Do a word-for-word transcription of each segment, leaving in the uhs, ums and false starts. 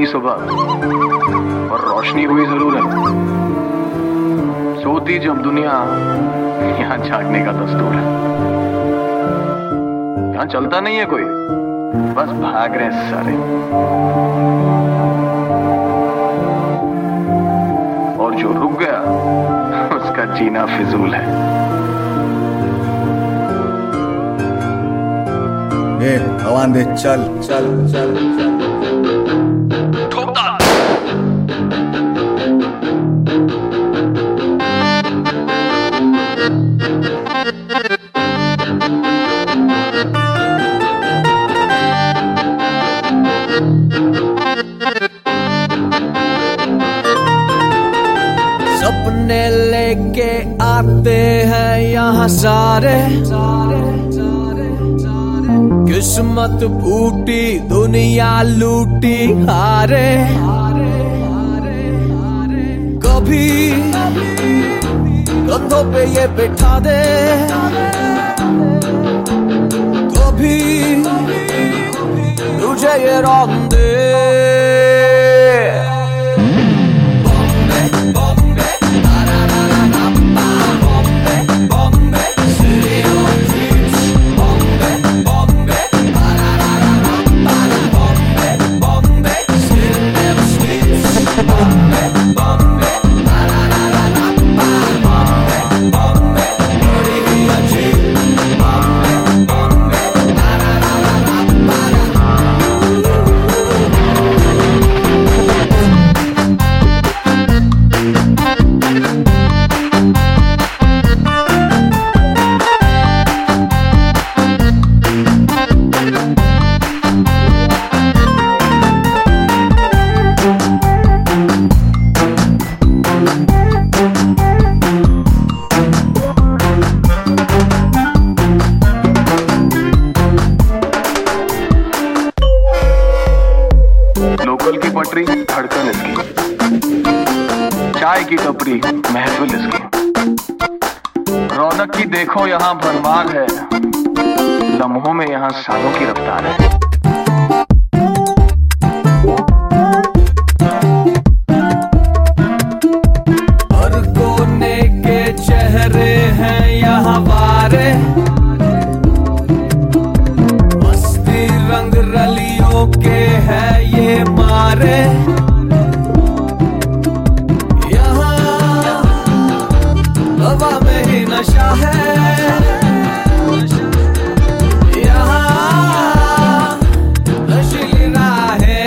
हुई सुबह और रोशनी हुई जरूर है। सोती जब दुनिया यहाँ जागने का दस्तूर है। यहाँ चलता नहीं है कोई, बस भाग रहे हैं सारे। और जो रुक गया उसका जीना फिजूल है। ए, आवाज़ दे, चल चल चल चल ठोकता सपने लेके आते हैं यहाँ सारे, किस्मत फूटी दुनिया लूटी हारे। कभी कंधों पे ये बिठा दे, कभी तुझे ये रौंदे। लोकल की पटरी धड़कन इसकी, चाय की टपरी महफिल इसकी। रौनक की देखो यहाँ भरमार है, लम्हों में यहाँ सालों की रफ्तार है। हर कोने के चेहरे हैं यहाँ वारे, मस्ती रंग रलियों के है ये मारे। यहाँ हवा में ही नशा है, यहाँ नशीली राहें।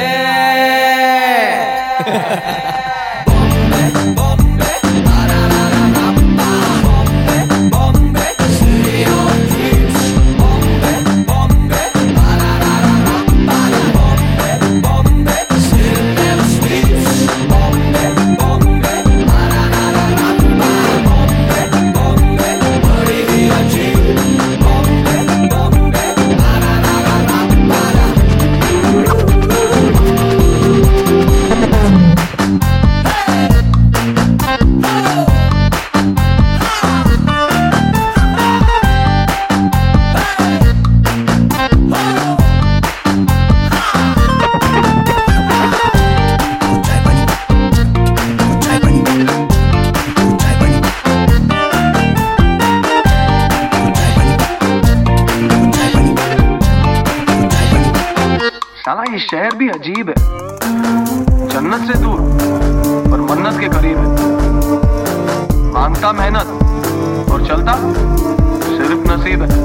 साला ये शहर भी अजीब है, जन्नत से दूर और मन्नत के करीब है। मांगता मेहनत और चलता सिर्फ नसीब है।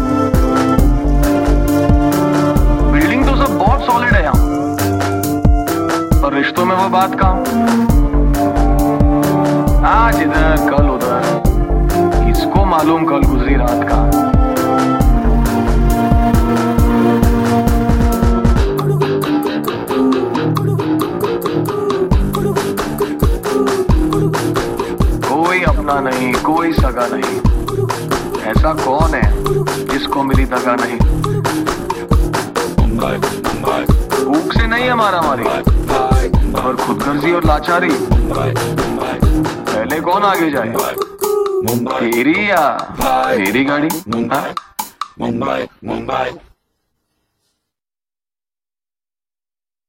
बिल्डिंग तो सब बहुत सॉलिड है यहाँ, पर रिश्तों में वो बात कहाँ। आज इधर कल उधर, किसको मालूम कल गुजरी रात का। अपना नहीं कोई सगा नहीं, ऐसा कौन है जिसको मिली दगा नहीं। भूख से नहीं हमारा मारी, और खुदगर्जी और लाचारी, पहले कौन आगे जाए, तेरी या तेरी गाड़ी। मुंबई मुंबई